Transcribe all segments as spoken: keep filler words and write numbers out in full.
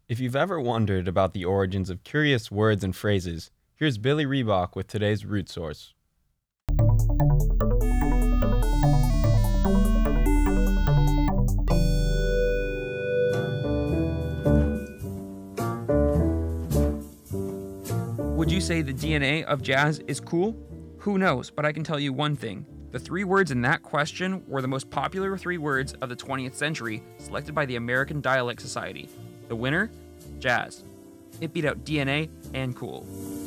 If you've ever wondered about the origins of curious words and phrases, here's Billy Reebok with today's root source. Would you say the D N A of jazz is cool? Who knows, but I can tell you one thing. The three words in that question were the most popular three words of the twentieth century, selected by the American Dialect Society. The winner? Jazz. It beat out D N A and cool.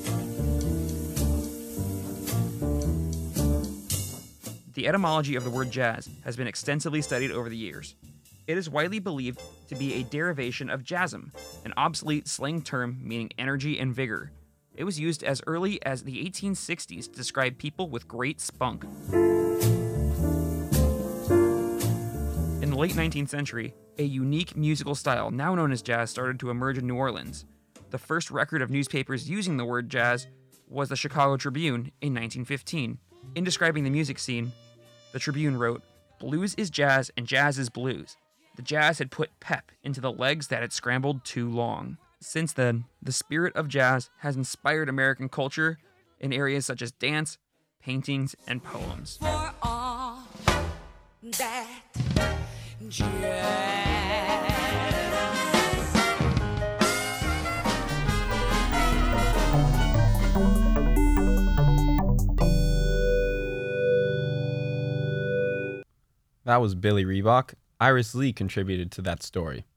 The etymology of the word jazz has been extensively studied over the years. It is widely believed to be a derivation of jasm, an obsolete slang term meaning energy and vigor. It was used as early as the eighteen sixties to describe people with great spunk. In the late nineteenth century, a unique musical style now known as jazz started to emerge in New Orleans. The first record of newspapers using the word jazz was the Chicago Tribune in nineteen fifteen. In describing the music scene, the Tribune wrote, "Blues is jazz and jazz is blues. The jazz had put pep into the legs that had scrambled too long." Since then, the spirit of jazz has inspired American culture in areas such as dance, paintings, and poems. For all that jazz. That was Billy Reebok. Iris Lee contributed to that story.